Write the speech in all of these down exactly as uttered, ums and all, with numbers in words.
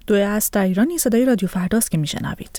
دوی است در ایرانی صدای رادیو فرداست که میشنوید.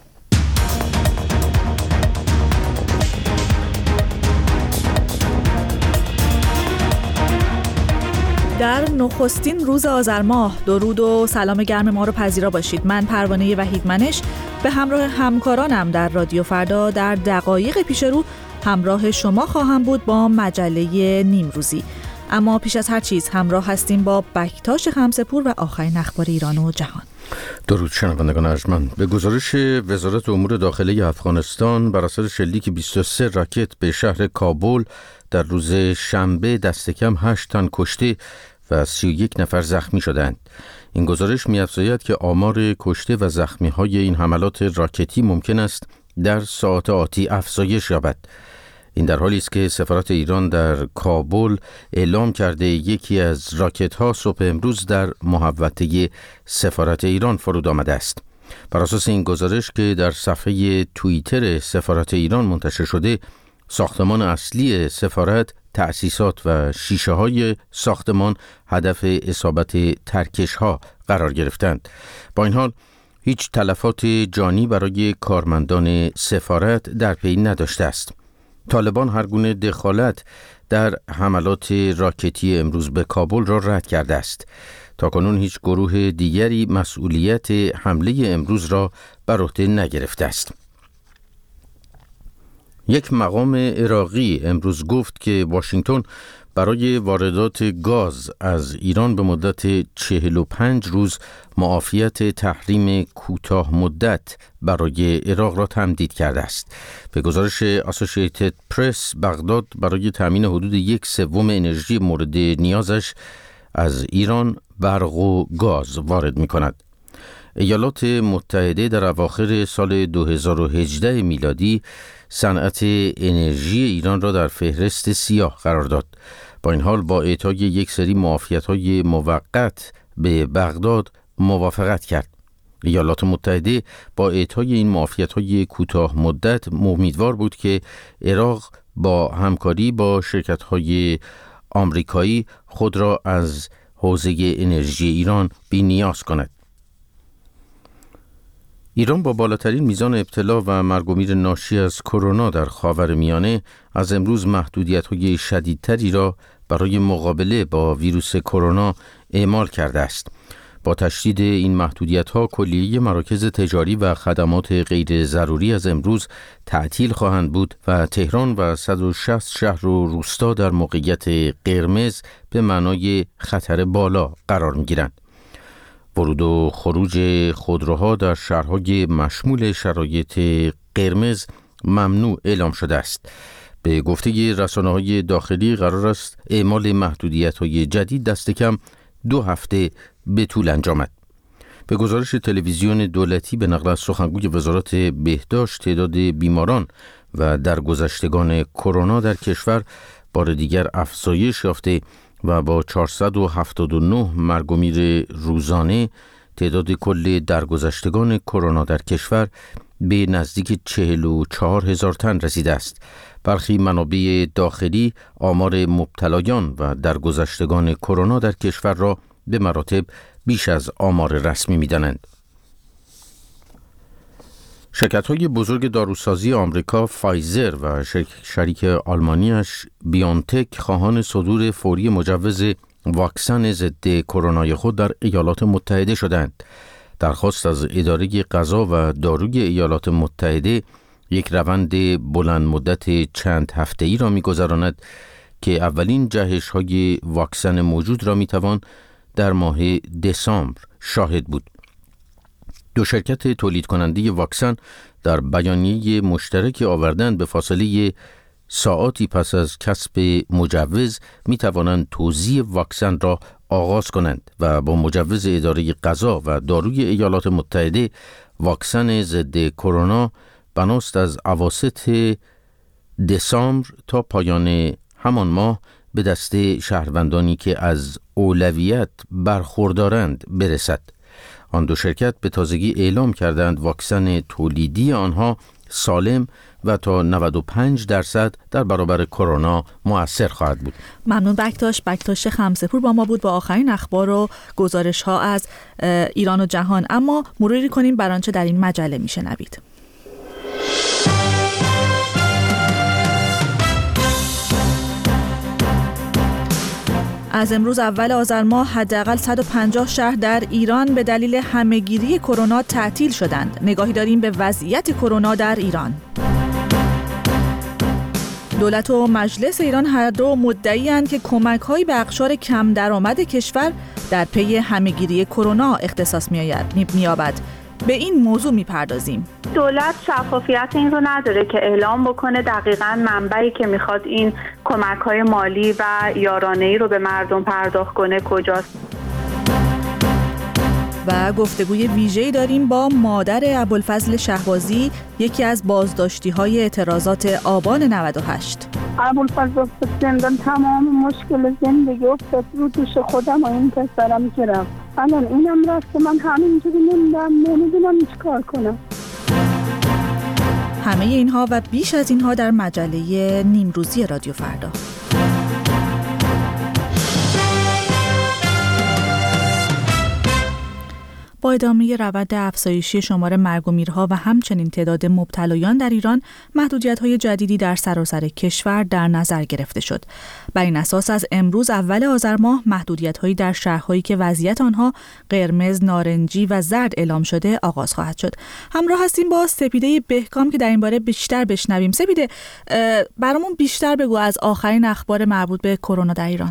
در نخستین روز آذر ماه درود و سلام گرم ما رو پذیرا باشید. من پروانه وحیدمنش به همراه همکارانم در رادیو فردا در دقایق پیش رو همراه شما خواهم بود با مجله نیمروزی. اما پیش از هر چیز همراه هستیم با بکتاش خمسه‌پور و آخرین اخبار ایران و جهان. درود شنوندگان ارجمند. به گزارش وزارت امور داخلی افغانستان بر اثر شلیک بیست و سه راکت به شهر کابل در روز شنبه دست کم هشت تن کشته و سی و یک نفر زخمی شدند. این گزارش می‌افزاید که آمار کشته و زخمی‌های این حملات راکتی ممکن است در ساعات آتی افزایش یابد. این در حالی است که سفارت ایران در کابل اعلام کرده یکی از راکت‌ها صبح امروز در محوطه سفارت ایران فرود آمده است. بر اساس این گزارش که در صفحه توییتر سفارت ایران منتشر شده، ساختمان اصلی سفارت، تأسیسات و شیشه‌های ساختمان هدف اصابت ترکش‌ها قرار گرفتند. با این حال هیچ تلفات جانی برای کارمندان سفارت در پی نداشته است. طالبان هر گونه دخالت در حملات راکتی امروز به کابل را رد کرده است. تاکنون هیچ گروه دیگری مسئولیت حمله امروز را بر عهده نگرفته است. یک مقام عراقی امروز گفت که واشنگتن برای واردات گاز از ایران به مدت چهل و پنج روز معافیت تحریم کوتاه مدت برای عراق را تمدید کرده است. به گزارش اسوسییتد پرس، بغداد برای تامین حدود یک سوم انرژی مورد نیازش از ایران برق و گاز وارد می کند. ایالات متحده در اواخر سال دو هزار و هجده میلادی صنعت انرژی ایران را در فهرست سیاه قرار داد. با این حال با اعطای یک سری معافیت‌های موقت به بغداد موافقت کرد. ایالات متحده با اعطای این معافیت‌های کوتاه مدت امیدوار بود که عراق با همکاری با شرکت‌های آمریکایی خود را از حوزه انرژی ایران بی‌نیاز کند. ایران با بالاترین میزان ابتلا و مرگ و میر ناشی از کرونا در خاورمیانه از امروز محدودیت‌های شدیدتری را برای مقابله با ویروس کرونا اعمال کرده است. با تشدید این محدودیت‌ها کلیه مراکز تجاری و خدمات غیر ضروری از امروز تعطیل خواهند بود و تهران و صد و شصت شهر و روستا در موقعیت قرمز به معنای خطر بالا قرار می‌گیرند. ورود و خروج خودروها در شهرهای مشمول شرایط قرمز ممنوع اعلام شده است. به گفته رسانه‌های داخلی قرار است اعمال محدودیت‌های جدید دست کم دو هفته به طول انجامد. به گزارش تلویزیون دولتی به نقل از سخنگوی وزارت بهداشت، تعداد بیماران و درگذشتگان کرونا در کشور بار دیگر افزایش یافته و با چهارصد و هفتاد و نه مرگ و میر روزانه تعداد کل درگذشتگان کرونا در کشور به نزدیک چهل و چهار هزار تن رسیده است. برخی منابع داخلی آمار مبتلایان و درگذشتگان کرونا در کشور را به مراتب بیش از آمار رسمی می‌دانند. شرکت‌های بزرگ داروسازی آمریکا فایزر و شریک آلمانیش بیانتک خواهان صدور فوری مجوز واکسن ضد کرونای خود در ایالات متحده شدند. درخواست از اداره غذا و داروی ایالات متحده یک روند بلند مدت چند هفته‌ای را می‌گذراند که اولین جهش‌های واکسن موجود را می‌توان در ماه دسامبر شاهد بود. دو شرکت تولید کننده واکسن در بیانیه مشترکی آوردند به فاصله ساعاتی پس از کسب مجوز می توانند توزیع واکسن را آغاز کنند و با مجوز اداره غذا و داروی ایالات متحده واکسن ضد کرونا بناست از اواسط دسامبر تا پایان همان ماه به دست شهروندانی که از اولویت برخوردارند برسد. آن دو شرکت به تازگی اعلام کردند واکسن تولیدی آنها سالم و تا نود و پنج درصد در برابر کرونا مؤثر خواهد بود. ممنون بکتاش. بکتاش خمسه‌پور با ما بود با آخرین اخبار و گزارش ها از ایران و جهان. اما مروری کنیم بر آنچه در این مجله میشنوید. از امروز اول آذر ماه حداقل صد و پنجاه شهر در ایران به دلیل همهگیری کرونا تعطیل شدند. نگاهی داریم به وضعیت کرونا در ایران. دولت و مجلس ایران هر دو مدعی‌اند که کمک‌هایی به اقشار کم درآمد کشور در پی همهگیری کرونا اختصاص می‌یابد. به این موضوع میپردازیم. دولت شفافیت این رو نداره که اعلام بکنه دقیقاً منبعی که میخواد این کمک‌های مالی و یارانه‌ای رو به مردم پرداخت کنه کجاست. و گفتگوی ویژه‌ای داریم با مادر ابوالفضل شهبازی، یکی از بازداشتی‌های اعتراضات آبان نود و هشت. ابوالفضل افتاد زندان، تمام مشکل زندگی افتاد رو دوش خودم و این پسرم که رفت. الان اینم رفت، من همینجوری موندم، نمیدونم چی کار کنم. همه اینها و بیش از اینها در مجله نیمروزی رادیو فردا. با ادامه روند افزایشی شمار مرگ و میرها و همچنین تعداد مبتلایان در ایران، محدودیت‌های جدیدی در سراسر کشور در نظر گرفته شد. بر این اساس از امروز اول آذر ماه محدودیت‌هایی در شهرهایی که وضعیت آنها قرمز، نارنجی و زرد اعلام شده آغاز خواهد شد. همراه هستیم با سپیده بهکام که در این باره بیشتر بشنویم. سپیده، برامون بیشتر بگو از آخرین اخبار مربوط به کرونا در ایران.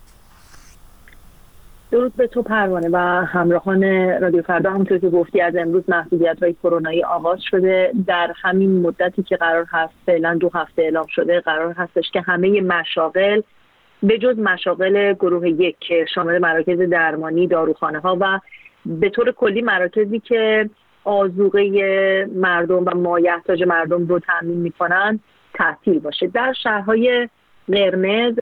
درود به تو پروانه و همراهان رادیو فردا. همونطور که گفتی از امروز محدودیت‌های کرونایی آغاز شده. در همین مدتی که قرار هست فعلا دو هفته اعلام شده، قرار هستش که همه مشاغل به جز مشاغل گروه یک که شامل مراکز درمانی، داروخانه‌ها و به طور کلی مراکزی که آذوقه مردم و مایحتاج مردم رو تامین می‌کنن تعطیل باشه. در شهرهای قرمز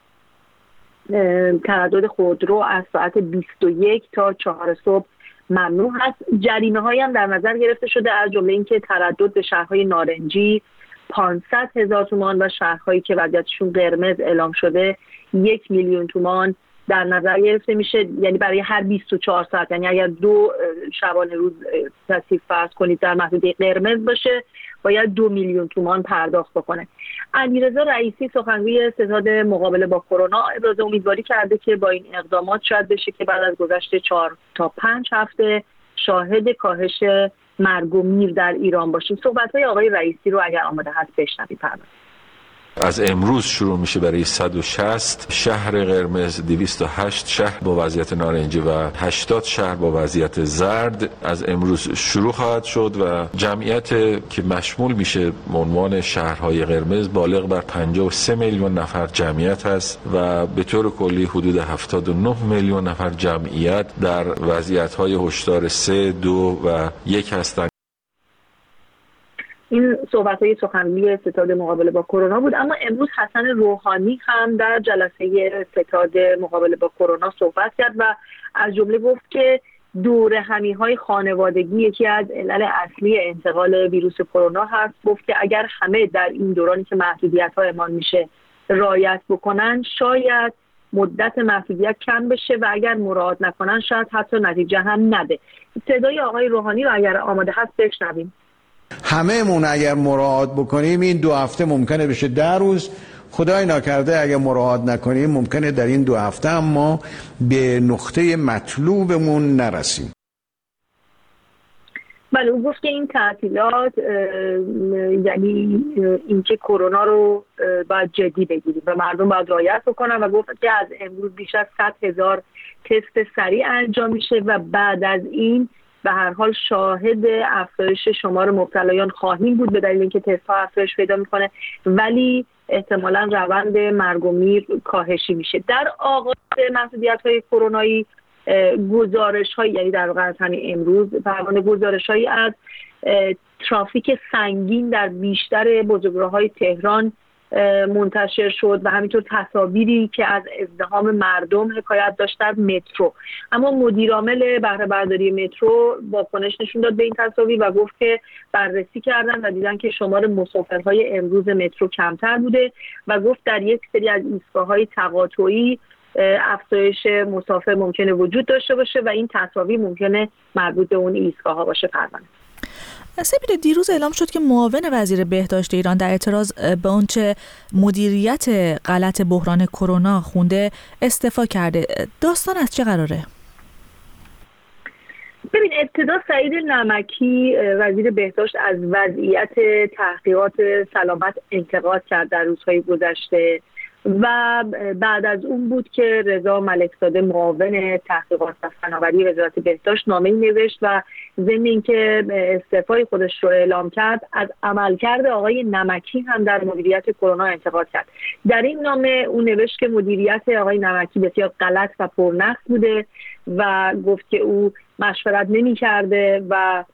تردد خودرو از ساعت بیست و یک تا چهار صبح ممنوع هست. جریمه هایی هم در نظر گرفته شده، از جمله اینکه تردد به شهرهای نارنجی پانصد هزار تومان و شهرهایی که وضعیتشون قرمز اعلام شده یک میلیون تومان در نظر گرفته میشه. یعنی برای هر بیست و چهار ساعت، یعنی اگر دو شبانه روز تصیف فرض کنید در محدوده قرمز باشه، باید دو میلیون تومان پرداخت بکنه. علیرضا رئیسی سخنگوی ستاد مقابله با کرونا ابراز امیدواری کرده که با این اقدامات شاید بشه که بعد از گذشت چهار تا پنج هفته شاهد کاهش مرگ و میر در ایران باشیم. صحبت‌های آقای رئیسی رو اگر آماده هست بشنوید. از امروز شروع میشه برای صد و شصت شهر قرمز، دویست و هشت شهر با وضعیت نارنجی و هشتاد شهر با وضعیت زرد از امروز شروع خواهد شد و جمعیت که مشمول میشه به عنوان شهرهای قرمز بالغ بر پنجاه و سه میلیون نفر جمعیت هست و به طور کلی حدود هفتاد و نه میلیون نفر جمعیت در وضعیت‌های هشدار سه، دو و یک هستند. این صحبت‌های سخنگوی ستاد مقابله با کرونا بود. اما امروز حسن روحانی هم در جلسه ستاد مقابله با کرونا صحبت کرد و از جمله گفت که دوره همی‌های خانوادگی یکی از علل اصلی انتقال ویروس کرونا هست. گفت که اگر همه در این دورانی که محدودیت‌ها اعمال میشه رعایت بکنن، شاید مدت محدودیت کم بشه و اگر مراعات نکنن شاید حتی نتیجه هم نده. صدای آقای روحانی رو اگر آماده هست بشنویم. همه مون اگر مراعات بکنیم این دو هفته ممکنه بشه ده روز، خدای ناکرده اگر مراعات نکنیم ممکنه در این دو هفته هم ما به نقطه مطلوبمون نرسیم. بله، او گفت که این تعطیلات یعنی اینکه کرونا رو باید جدی بگیریم و مردم باید رعایت بکنن و گفت که از امروز بیش از صد هزار تست سریع انجام میشه و بعد از این به هر حال شاهد افزایش شمار مبتلایان خواهیم بود به دلیل اینکه تست ها افزایش پیدا میکنه، ولی احتمالاً روند مرگ و میر کاهشی میشه. در آغاز محدودیت‌های کرونایی گزارش هایی، یعنی در واقع همین امروز پروانه گزارش هایی از ترافیک سنگین در بیشتر بزرگراه‌های تهران منتشر شد و همینطور تصاویری که از ازدحام مردم حکایت داشت در مترو. اما مدیرعامل بهره برداری مترو واکنش نشون داد به این تصاویر و گفت که بررسی کردن و دیدن که شمار مسافرهای امروز مترو کمتر بوده و گفت در یک سری از ایستگاه‌های تقاطعی افزایش مسافر ممکنه وجود داشته باشه و این تصاویر ممکنه مربوط به اون ایستگاه‌ها باشه. پروانه سپیده، دیروز اعلام شد که معاون وزیر بهداشت ایران در اعتراض به آنچه مدیریت غلط بحران کرونا خونده استعفا کرده. داستان از چه قراره؟ ببین، ابتدا سعید نمکی وزیر بهداشت از وضعیت تحقیقات سلامت انتقاد کرد در روزهای گذشته و بعد از اون بود که رضا ملکزاده معاون تحقیقات و فناوری وزارت بهداشت نامه‌ای نوشت و ضمن اینکه استعفای خودش رو اعلام کرد، از عملکرد آقای نمکی هم در مدیریت کرونا انتقاد کرد. در این نامه اون نوشت که مدیریت آقای نمکی بسیار غلط و پرنقص بوده و گفت که او مشورت نمی‌کرده و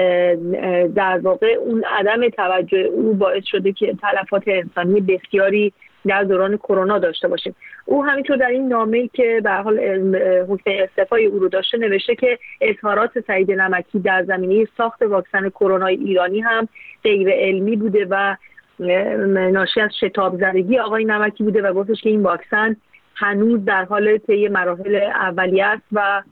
در واقع اون عدم توجه او باعث شده که تلفات انسانی بسیاری در دوران کرونا داشته باشیم. او همینطور در این نامه‌ای که به هر حال حکم استعفای او رو داشته نوشته که اظهارات سعید نمکی در زمینه ساخت واکسن کرونا ایرانی هم غیر علمی بوده و ناشی از شتاب زدگی آقای نمکی بوده و گفتش که این واکسن هنوز در حال طی مراحل اولیه است و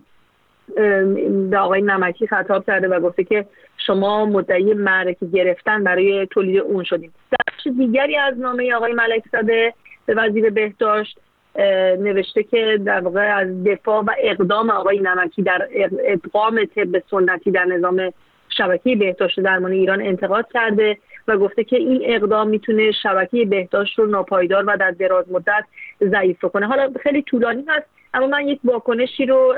به آقای نمکی خطاب کرده و گفته که شما مدعی معرکه گرفتن برای تولید اون شدیم. در بخش دیگری از نامه آقای ملکزاده به وزیر بهداشت نوشته که در واقع از دفاع و اقدام آقای نمکی در ادغام طب سنتی در نظام شبکه بهداشت درمان ایران انتقاد کرده و گفته که این اقدام میتونه شبکه بهداشت رو ناپایدار و در دراز مدت ضعیف کنه. حالا خیلی طولانی هست اما من یک واکنشی رو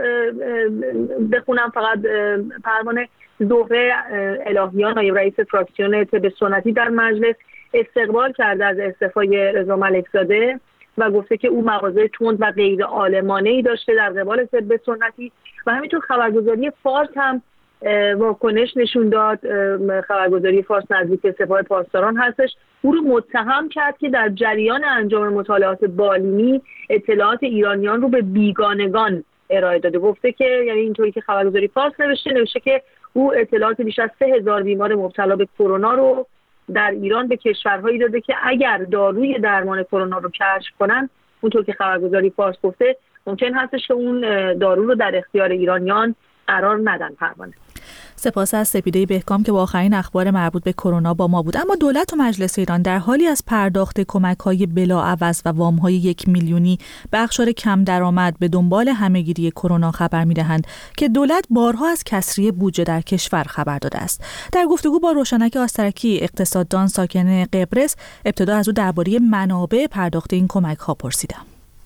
بخونم فقط. پروانه، زهره الهیان نایب رئیس فراکسیون طب سنتی در مجلس استقبال کرده از استعفای رضا ملکزاده و گفته که او مغازه تند و غیر عالمانه‌ای داشته در قبال طب سنتی و همینطور خبرگزاری فارس هم واکنش نشون داد. خبرگزاری فارس نزدیک سپاه پاسداران هستش. او رو متهم کرد که در جریان انجام مطالعات بالینی اطلاعات ایرانیان رو به بیگانگان ارائه داده. گفته که یعنی اینطوری که خبرگزاری فارس نوشته نوشته که او اطلاعات بیش از سه هزار بیمار مبتلا به کرونا رو در ایران به کشورهایی داده که اگر داروی درمان کرونا رو کشف کنن، اونطور که خبرگزاری فارس گفته، ممکن هستش که اون دارو رو در اختیار ایرانیان قرار ندن. پروانه، سپاس از سپیده بهکام که با آخرین اخبار مربوط به کرونا با ما بود. اما دولت و مجلس ایران در حالی از پرداخت کمک‌های بلاعوض و وام‌های یک میلیونی به اقشار کم درآمد به دنبال همه‌گیری کرونا خبر می‌دهند که دولت بارها از کسری بودجه در کشور خبر داده است. در گفتگو با روشنک آسترکی، اقتصاددان ساکن قبرس، ابتدا از او درباره منابع پرداخت این کمک‌ها پرسیدم.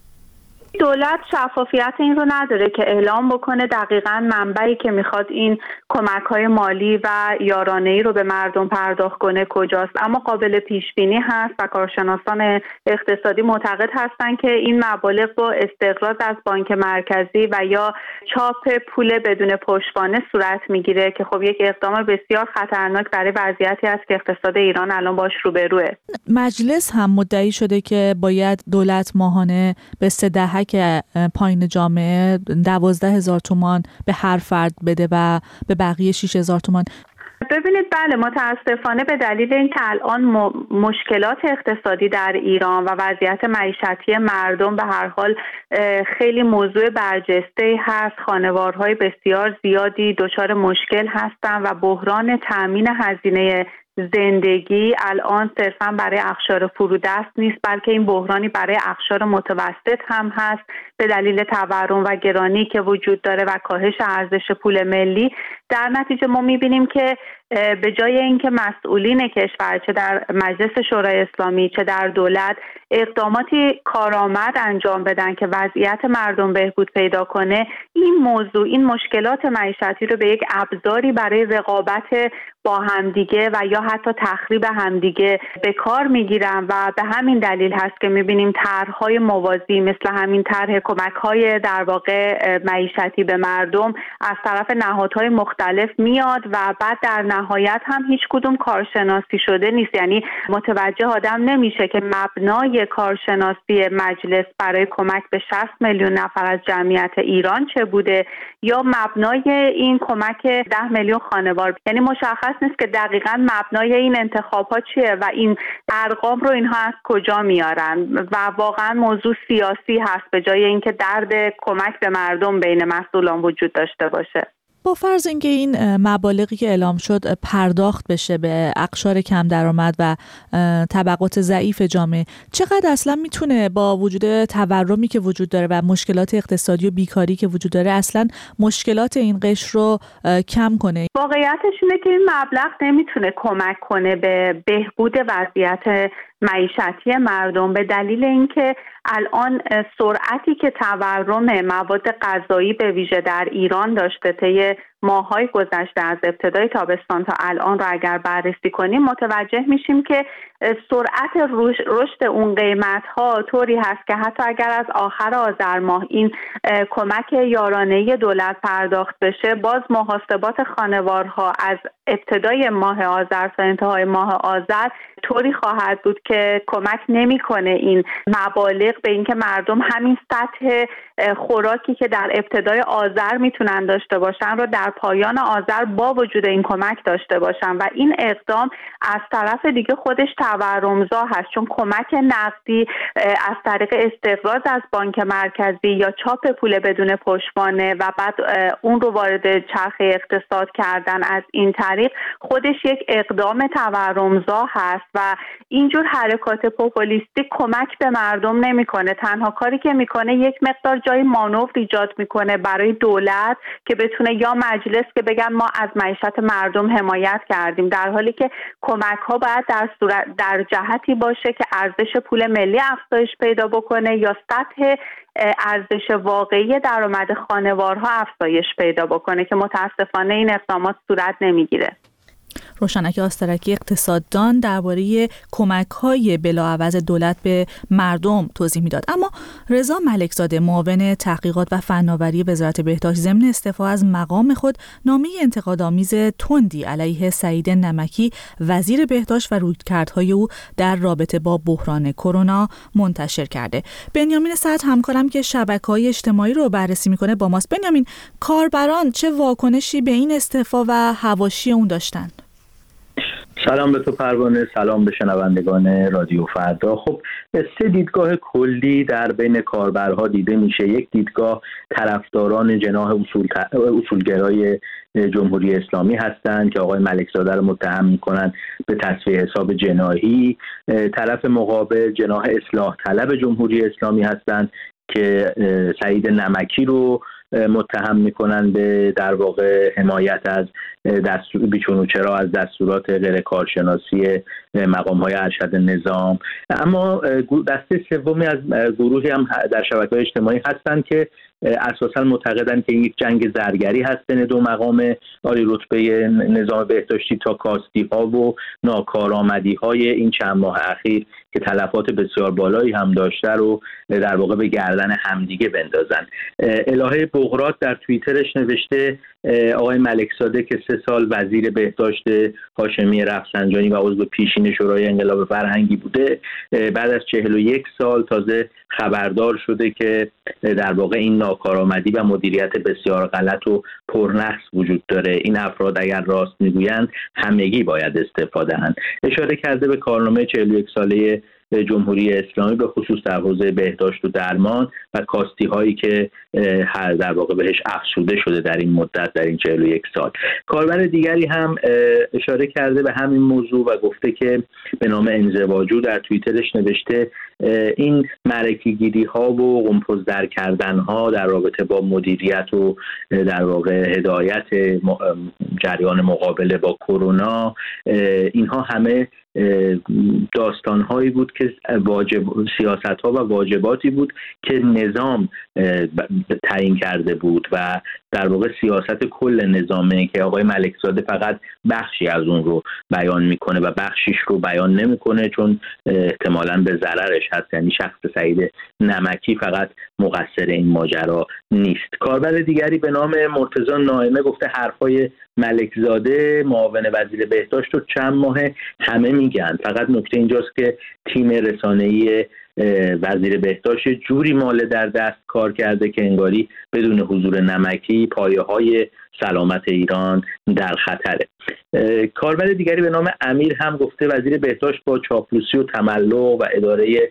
دولت شفافیت این رو نداره که اعلام بکنه دقیقاً منبعی که میخواد این کمک‌های مالی و یارانه‌ای رو به مردم پرداخت کنه کجاست، اما قابل پیش بینی هست و کارشناسان اقتصادی معتقد هستند که این مبالغ با استقراض از بانک مرکزی و یا چاپ پول بدون پشتوانه صورت میگیره که خب یک اقدام بسیار خطرناک برای وضعیتی است که اقتصاد ایران الان باش روبروه. مجلس هم مدعی شده که باید دولت ماهانه به سه دهک که پایین جامعه دوازده هزار تومان به هر فرد بده و به بقیه شش هزار تومان. ببینید، بله، متاسفانه به دلیل اینکه الان مشکلات اقتصادی در ایران و وضعیت معیشتی مردم به هر حال خیلی موضوع برجسته هست، خانوارهای بسیار زیادی دچار مشکل هستند و بحران تامین هزینه زندگی الان صرفا برای اقشار فرودست نیست، بلکه این بحرانی برای اقشار متوسط هم هست به دلیل تورم و گرانی که وجود داره و کاهش ارزش پول ملی. در نتیجه ما می‌بینیم که به جای اینکه مسئولین کشور چه در مجلس شورای اسلامی چه در دولت اقداماتی کارآمد انجام بدن که وضعیت مردم بهبود پیدا کنه، این موضوع، این مشکلات معیشتی رو به یک ابزاری برای رقابت با همدیگه و یا حتی تخریب همدیگه به کار میگیرن و به همین دلیل هست که میبینیم طرح‌های موازی مثل همین طرح کمک‌های در واقع معیشتی به مردم از طرف نهادهای مختلف میاد و بعد در نهایت هم هیچ کدوم کارشناسی شده نیست. یعنی متوجه آدم نمیشه که مبنای کارشناسی مجلس برای کمک به شصت میلیون نفر از جمعیت ایران چه بوده یا مبنای این کمک ده میلیون خانوار. یعنی مشخص نیست که دقیقاً مبنای این انتخابات چیه و این ارقام رو اینها از کجا میارن و واقعاً موضوع سیاسی هست به جای اینکه درد کمک به مردم بین مسئولان وجود داشته باشه. با فرض اینکه این مبالغی که اعلام شد پرداخت بشه به اقشار کم درآمد و طبقات ضعیف جامعه، چقدر اصلا میتونه با وجود تورمی که وجود داره و مشکلات اقتصادی و بیکاری که وجود داره اصلا مشکلات این قشر رو کم کنه؟ واقعیتش اینه که این مبلغ نمیتونه کمک کنه به بهبود وضعیت معیشتی مردم به دلیل اینکه الان سرعتی که تورم مواد غذایی به ویژه در ایران داشته طی ماه‌های گذشته از ابتدای تابستان تا الان رو اگر بررسی کنیم متوجه میشیم که سرعت رشد اون قیمت‌ها طوری هست که حتی اگر از آخر آذر ماه این کمک یارانه‌ای دولت پرداخت بشه باز محاسبات خانوارها از ابتدای ماه آذر تا انتهای ماه آذر طوری خواهد بود که کمک نمی‌کنه این مبالغ به اینکه مردم همین سطح خوراکی که در ابتدای آذر میتونن داشته باشن رو در پایان آذر با وجود این کمک داشته باشن و این اقدام از طرف دیگه خودش تورمزا هست، چون کمک نقدی از طریق استقراض از بانک مرکزی یا چاپ پول بدون پشتوانه و بعد اون رو وارد چرخه اقتصاد کردن از این طریق خودش یک اقدام تورمزا هست و اینجور حرکات پوپولیستی کمک به مردم نمیکنه. تنها کاری که میکنه یک مقدار جای مانور ایجاد میکنه برای دولت که بتونه یا مجلس که بگن ما از معیشت مردم حمایت کردیم، در حالی که کمک ها باید در صورت در جهتی باشه که ارزش پول ملی افزایش پیدا بکنه یا سطح ارزش واقعی درآمد خانوارها افزایش پیدا بکنه که متاسفانه این اقدامات صورت نمیگیره. روشنک آسترکی اقتصاددان درباره کمک‌های بلاعوض دولت به مردم توضیح میداد. اما رضا ملکزاده معاون تحقیقات و فناوری وزارت بهداشت ضمن استعفا از مقام خود نامه انتقادآمیز تندی علیه سعید نمکی وزیر بهداشت و رویکردهای او در رابطه با بحران کرونا منتشر کرده. بنیامین سعد همکارم که شبکه‌های اجتماعی رو بررسی میکنه با ماست. بنیامین، کاربران چه واکنشی به این استعفا و حواشی اون داشتن؟ سلام به تو پروانه، سلام به شنوندگان رادیو فردا. خب سه دیدگاه کلی در بین کاربرها دیده میشه. یک دیدگاه طرفداران جناح اصول اصولگرای جمهوری اسلامی هستند که آقای ملکزاده رو متهم میکنن به تصفیه حساب جناحی. طرف مقابل جناح اصلاح طلب جمهوری اسلامی هستند که سعید نمکی رو متهم میکنن به در واقع حمایت از دستور بیچون و چرا از دستورات غیر کارشناسی مقام های ارشد نظام. اما دسته سومی از گروهی هم در شبکه‌های اجتماعی هستند که اساسا معتقدن که این یک جنگ زرگری هست بین دو مقام عالی رتبه نظام بهداشتی تا کاستی ها و ناکارآمدی های این چند ماه اخیر که تلفات بسیار بالایی هم داشته رو در واقع به گردن همدیگه بندازن. الهه بغرات در توییترش نوشته آقای ملکزاده که سه سال وزیر بهداشت هاشمی رفسنجانی و عضو پیشین شورای انقلاب فرهنگی بوده، بعد از چهل و یک سال تازه خبردار شده که در واقع این ناکارآمدی و مدیریت بسیار غلط و پرنقص وجود داره. این افراد اگر راست میگویند همگی باید استفاده دهند. اشاره کرده به کارنامه چهل و یک ساله جمهوری اسلامی به خصوص در حوزه بهداشت و درمان و کاستی هایی که هر در واقع بهش افزوده شده در این مدت، در این چهل و یک سال. کاربر دیگری هم اشاره کرده به همین موضوع و گفته که به نام انزواجو در توییترش نوشته این معرکه‌گیری ها و قمپز در کردن ها در رابطه با مدیریت و در واقع هدایت جریان مقابله با کرونا، اینها همه داستان هایی بود که واجب سیاست ها و واجباتی بود که نظام تعیین کرده بود و در واقع سیاست کل نظامه که آقای ملکزاده فقط بخشی از اون رو بیان میکنه و بخشیش رو بیان نمیکنه چون احتمالاً به ضررش هست. یعنی شخص سعید نمکی فقط مقصر این ماجرا نیست. کاربر دیگری به نام مرتضی نائمه گفته حرفای ملکزاده معاون وزیر بهداشت رو چند ماه همه میگن، فقط نکته اینجاست که تیم رسانه‌ای وزیر بهداشت جوری ماله در دست کار کرده که انگاری بدون حضور نمکی پایه‌های سلامت ایران در خطره. کاربر دیگری به نام امیر هم گفته وزیر بهداشت با چاپلوسی و تملق و اداره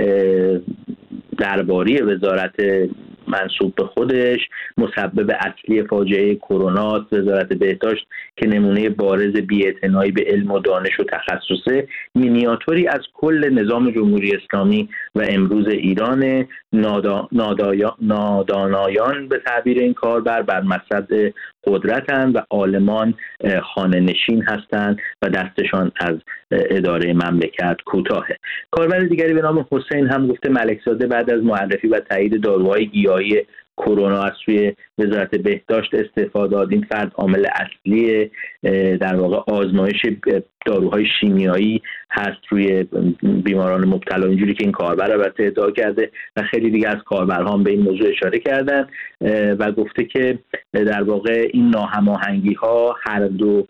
درباری وزارت منصوب به خودش مسبب اصلی فاجعه کرونا وزارت بهداشت که نمونه بارز بی‌اعتنایی به علم و دانش و تخصصه، مینیاتوری از کل نظام جمهوری اسلامی و امروز ایران. نادا، نادا، نادانایان به تعبیر این کاربر بر مصد قدرتند و عالمان خانه نشین هستند و دستشان از اداره مملکت کوتاهه. کاربر دیگری به نام حسین هم گفته ملکزاده بعد از معرفی و تایید داروهای گیاهی کرونا از سوی وزارت بهداشت استعفا داد. این فرد عامل اصلی در واقع آزمایش داروهای شیمیایی هست روی بیماران مبتلا، اینجوری که این کاربر البته ادعا کرده و خیلی دیگه از کاربرها هم به این موضوع اشاره کردن و گفته که در واقع این ناهماهنگی ها هر دو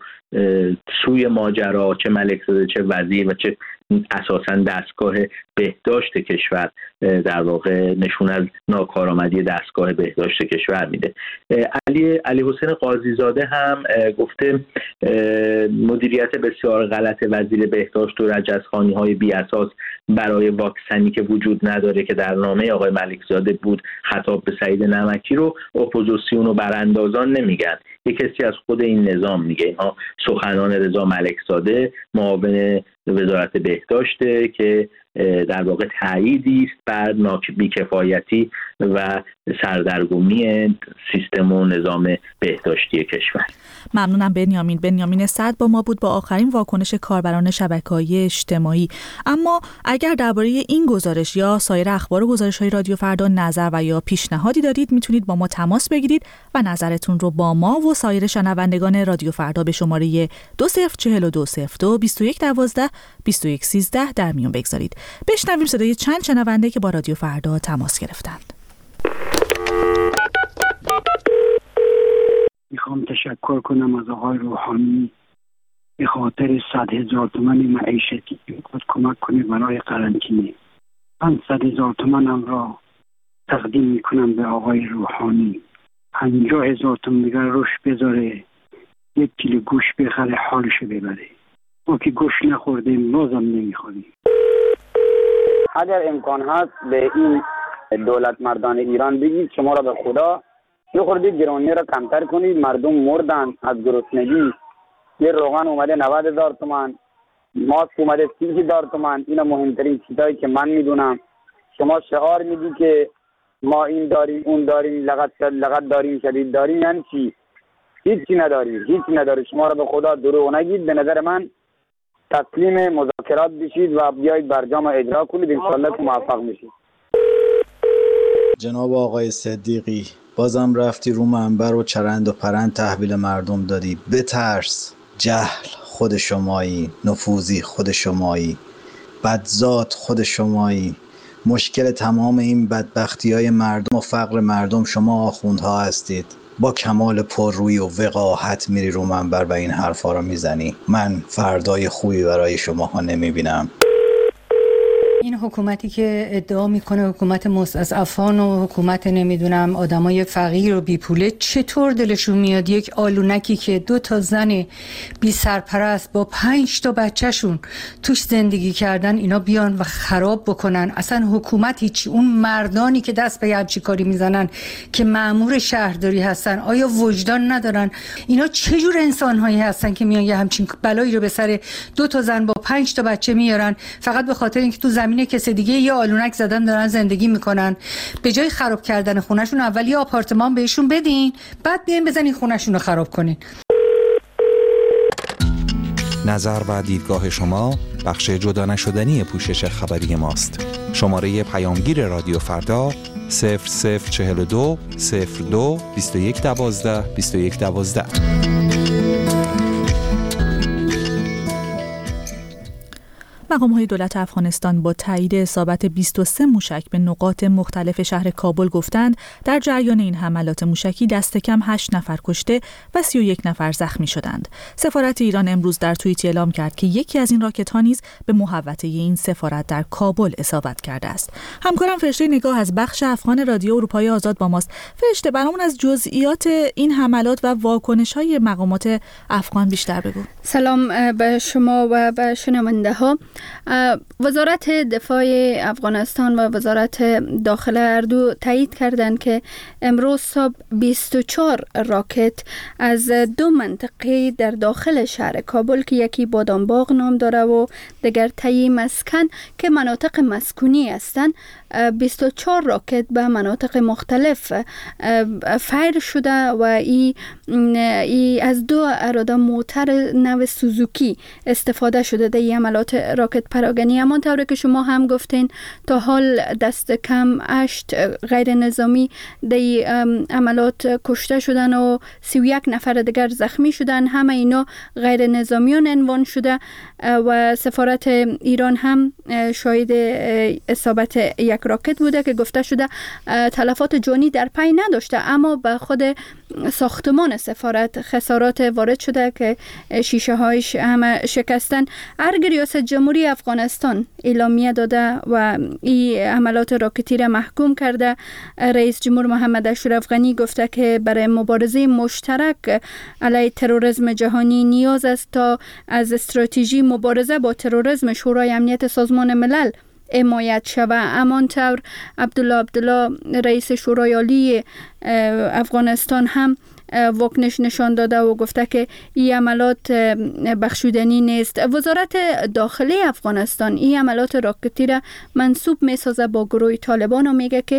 سوی ماجرا، چه ملکزاده چه وزیر و چه اساساً دستگاه بهداشت کشور، در واقع نشون از ناکارآمدی دستگاه بهداشت کشور میده. علی علی حسین قاضی زاده هم گفته مدیریت بسیار غلط وزیر بهداشت و رجزخوانی‌های بی اساس برای واکسنی که وجود نداره که در نامه آقای ملکزاده بود خطاب به سعید نمکی رو اپوزیسیون و براندازان نمیگن، یک کسی از خود این نظام میگه. اینها سخنان رضا ملکزاده معاون وزارت بهداشته که در واقع تأییدی است بر بیکفایتی و سردرگمی سیستم و نظام بهداشتی کشور. ممنونم بنیامین. بنیامین سعد با ما بود با آخرین واکنش کاربران شبکه‌های اجتماعی. اما اگر درباره این گزارش یا سایر اخبار و گزارش‌های رادیو فردا نظر و یا پیشنهادی دارید میتونید با ما تماس بگیرید و نظرتون رو با ما و سایر شنوندگان رادیو فردا به شماره دو صفر چهل و دو صفر دو بیست و یک دوازده بیست و یک سیزده در میون بگذارید. بشنویم صدای چند شنونده که با رادیو فردا تماس گرفتند. میخوام تشکر کنم از آقای روحانی به خاطر صد هزار تومن معیشتی که خود کمک کنه برای قرنطینه. من صد هزار تومنم را تقدیم میکنم به آقای روحانی. پنجاه هزار تومن دیگر روش بذاره یک کیلو گوش بخره حالشو ببره. ما که گوش نخوردیم بازم نمیخوریم. اگر امکان هست به این دولت مردان ایران بگید شما را به خدا یه خورده گرانی را کمتر کنید. مردم مردن از گرسنگی. یه روغن اومده نود هزار تومان، ماسک اومده سی هزار تومان. اینا مهمترین چیزایی که من میدونم. شما شعار میدی که ما این داریم اون داریم، لغت لغت داریم شدید داریم، یعنی چی؟ هیچی نداریم، هیچی نداریم. شما را به خدا دروغ نگید. به نظر من تسلیم مذاکرات بشید و بیایید برجام اجرا کنید، انشالله که موفق میشید. جناب آقای صدیقی، بازم رفتی رو منبر و چرند و پرند تحویل مردم دادی. بترس. جهل خود شمایی، نفوذی خود شمایی، بدذات خود شمایی. مشکل تمام این بدبختی‌های مردم و فقر مردم شما آخوندها هستید. با کمال پررویی و وقاحت میری رو منبر و این حرفا رو میزنی. من فردای خوبی برای شماها نمیبینم. این حکومتی که ادعا میکنه حکومت مستضعفان و حکومت نمیدونم آدمای فقیر و بی پوله، چطور دلشون میاد یک آلونکی که دو تا زن بی سرپرست با پنج تا بچهشون توش زندگی کردن اینا بیان و خراب بکنن؟ اصلا حکومت هیچی. اون مردانی که دست به همچین کاری میزنن که مأمور شهرداری هستن آیا وجدان ندارن؟ اینا چه جور انسانهایی هستن که میان یه همچین بلایی رو به سر دو تا زن با پنج تا بچه میارن فقط به خاطر اینکه تو زمین کسی دیگه یه آلونک زدن دارن زندگی میکنن؟ به جای خراب کردن خونهشون اول یه آپارتمان بهشون بدین، بعد بیاین بزنین خونهشون رو خراب کنین. نظر و دیدگاه شما بخش جدا نشدنی پوشش خبری ماست. شماره پیامگیر رادیو فردا صفر صفر چهل و دو صفر دو بیست و یک دوازده بیست و یک دوازده. مقام‌های دولت افغانستان با تایید اصابت بیست و سه موشک به نقاط مختلف شهر کابل گفتند در جریان این حملات موشکی دست کم هشت نفر کشته و سی و یک نفر زخمی شدند. سفارت ایران امروز در توییتی اعلام کرد که یکی از این راکت‌ها نیز به محوطه این سفارت در کابل اصابت کرده است. همکارم فرشته نگاه از بخش افغان رادیو اروپای آزاد با ماست. فرشته، برامون از جزئیات این حملات و واکنش‌های مقامات افغان بیشتر بگو. سلام به شما و به شنونده‌ها. وزارت دفاع افغانستان و وزارت داخله هر دو تایید کردند که امروز صبح بیست و چهار راکت از دو منطقه در داخل شهر کابل که یکی بادامباغ نام داره و دیگر تایی مسکن که مناطق مسکونی هستند، بیست و چهار راکت به مناطق مختلف فایر شده و ای, ای از دو اراده موتر نو سوزوکی استفاده شده در این عملات راکت پراگنی. همان طوری که شما هم گفتین تا حال دست کم هشت غیر نظامی در عملات کشته شدن و سی و یک نفر دیگر زخمی شدن. همه اینا غیر نظامیان عنوان شده و سفارت ایران هم شاهد اصابت یک راکت بوده که گفته شده تلفات جانی در پی نداشته، اما به خود ساختمان سفارت خسارات وارد شده که شیشه هایش همه شکستن. ارگ ریاست جمهوری افغانستان اعلامیه داده و این حملات راکتی را محکوم کرده. رئیس جمهور محمد اشرف غنی گفته که برای مبارزه مشترک علیه تروریسم جهانی نیاز است تا از استراتژی مبارزه با تروریسم شورای امنیت سازمان ملل حمایت شود. همانطور عبدالله عبدالله رئیس شورای عالی افغانستان هم واکنش نشان داده و گفته که این عملات بخشودنی نیست. وزارت داخلی افغانستان این عملات راکتی را منسوب می سازه با گروه طالبان و میگه که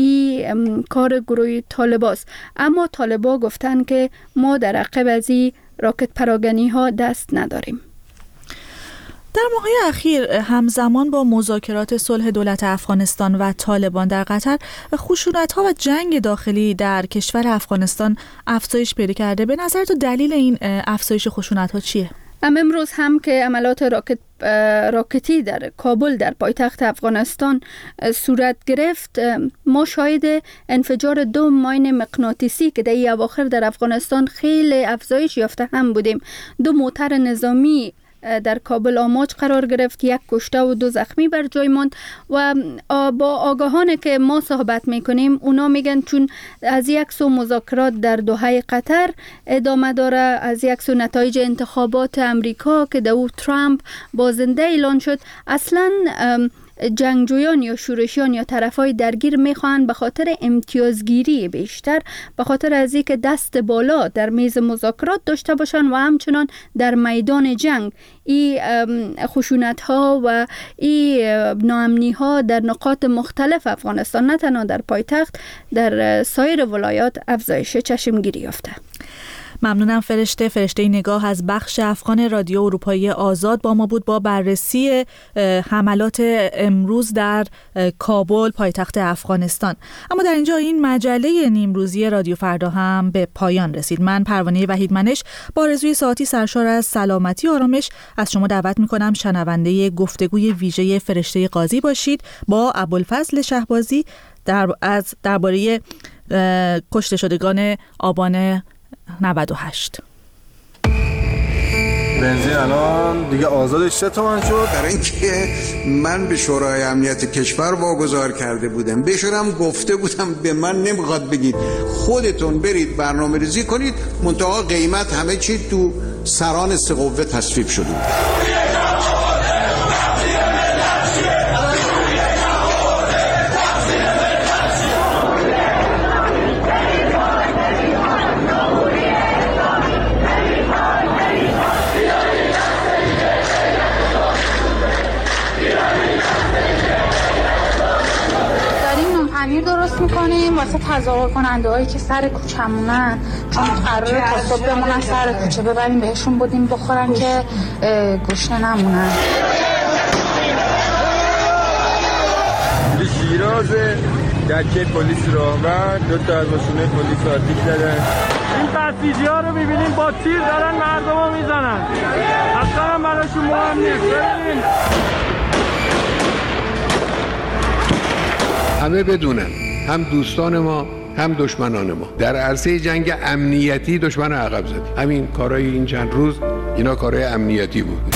این کار گروه طالباست، اما طالبا گفتن که ما در عقب از این راکت پراگنی ها دست نداریم. در ماه‌های اخیر همزمان با مذاکرات صلح دولت افغانستان و طالبان در قطر، خشونت‌ها و جنگ داخلی در کشور افغانستان افزایش پیدا کرده. به نظر تو دلیل این افزایش خشونت‌ها چیه؟ امروز هم که عملات راکت راکتی در کابل در پایتخت افغانستان صورت گرفت، ما شاهد انفجار دو ماین مغناطیسی که در اواخر در افغانستان خیلی افزایش یافته هم بودیم. دو موتر نظامی در کابل آماج قرار گرفت، یک کشته و دو زخمی بر جای ماند و با آگاهانه که ما صحبت میکنیم اونا میگن چون از یک سو مذاکرات در دوحه قطر ادامه داره، از یک سو نتایج انتخابات امریکا که دو ترامپ بازنده اعلان شد، اصلا جنگجویان یا شورشیان یا طرفای درگیر میخوان به خاطر امتیازگیری بیشتر، به خاطر از اینکه دست بالا در میز مذاکرات داشته باشن و همچنان در میدان جنگ این خشونت ها و این ناامنی ها در نقاط مختلف افغانستان نه تنها در پایتخت در سایر ولایات افزایش چشمگیری یافته. ممنونم فرشته. فرشته نگاه از بخش افغان رادیو اروپایی آزاد با ما بود با بررسی حملات امروز در کابل پایتخت افغانستان. اما در اینجا این مجله نیمروزی رادیو فردا هم به پایان رسید. من پروانه وحیدمنش با آرزوی ساعتی سرشار از سلامتی و آرامش از شما دعوت می‌کنم شنونده گفتگوی ویژه فرشته قاضی باشید با ابوالفضل شهبازی در از درباره کشته شدگان آبان نود و هشت. بنزین الان دیگه آزادش سه تومن شد. در اینکه من به شورای امنیت کشور واگذار کرده بودم، بهشونم گفته بودم به من نمیخواد بگید، خودتون برید برنامه ریزی کنید، منتها قیمت همه چی تو سران سه قوه تصویب شده. درست میکنیم واسه تظاهر کننده هایی که سر کوچمونن، چون قراره تا صبح بمونن سر کوچه، ببریم بهشون بودیم بخورن که گشنه نمونن. شیراز جکت پلیس رو و دو تا از ماشینای پلیس آتیش زدن. این بسیجی‌ها رو می‌بینیم با تیر دارن مردمو میزنن. اصلا هم براشون مهم نیست. ببینید همه بدونن، هم دوستان ما هم دشمنان ما در عرصه جنگ امنیتی دشمن عقب زد. همین کارهای این چند روز اینا کارهای امنیتی بود.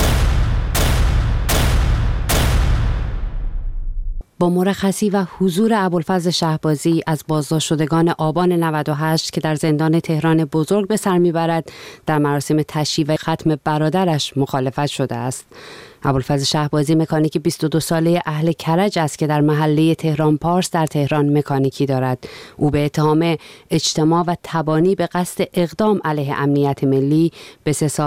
با مرخصی و حضور ابوالفضل شهبازی از بازداشت شدگان آبان نود و هشت که در زندان تهران بزرگ به سر میبرد، در مراسم تشییع و ختم برادرش مخالفت شده است. ابوالفضل شهبازی مکانیک بیست و دو ساله اهل کرج است که در محله تهران پارس در تهران مکانیکی دارد. او به اتهام اجتماع و تبانی به قصد اقدام علیه امنیت ملی به سه سال